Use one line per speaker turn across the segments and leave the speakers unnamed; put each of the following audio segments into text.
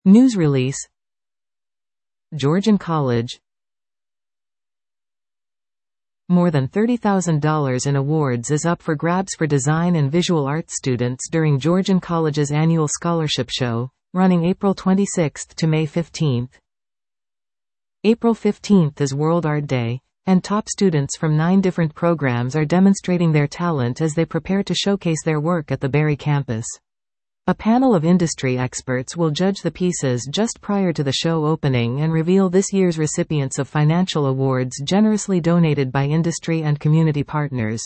News release. Georgian College. More than $30,000 in awards is up for grabs for design and visual arts students during Georgian College's annual scholarship show, running April 26 to May 15. April 15 is World Art Day, and top students from 9 different programs are demonstrating their talent as they prepare to showcase their work at the Barrie campus. A panel of industry experts will judge the pieces just prior to the show opening and reveal this year's recipients of financial awards generously donated by industry and community partners.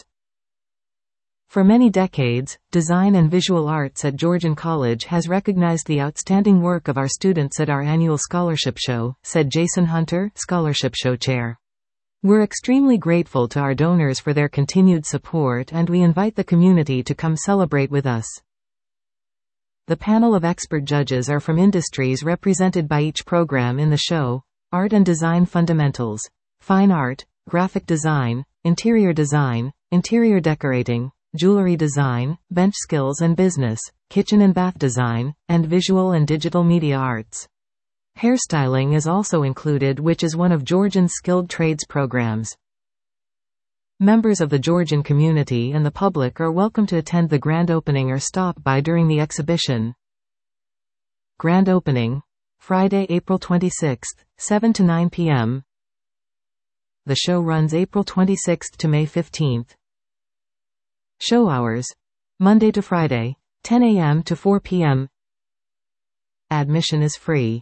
For many decades, design and visual arts at Georgian College has recognized the outstanding work of our students at our annual scholarship show, said Jason Hunter, scholarship show chair. We're extremely grateful to our donors for their continued support, and we invite the community to come celebrate with us. The panel of expert judges are from industries represented by each program in the show: art and design fundamentals, fine art, graphic design, interior decorating, jewelry design, bench skills and business, kitchen and bath design, and visual and digital media arts. Hairstyling is also included, which is one of Georgian's skilled trades programs. Members of the Georgian community and the public are welcome to attend the grand opening or stop by during the exhibition. Grand opening, Friday, April 26, 7 to 9 p.m. The show runs April 26 to May 15. Show hours, Monday to Friday, 10 a.m. to 4 p.m. Admission is free.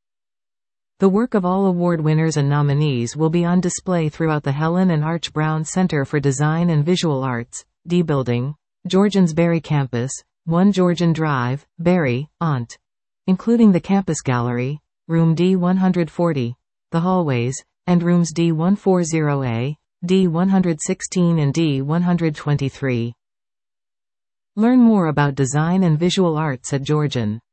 The work of all award winners and nominees will be on display throughout the Helen and Arch Brown Center for Design and Visual Arts, D Building, Georgian's Barrie Campus, 1 Georgian Drive, Barrie, Ont, including the Campus Gallery, Room D140, the hallways, and Rooms D140A, D116 and D123. Learn more about design and visual arts at Georgian.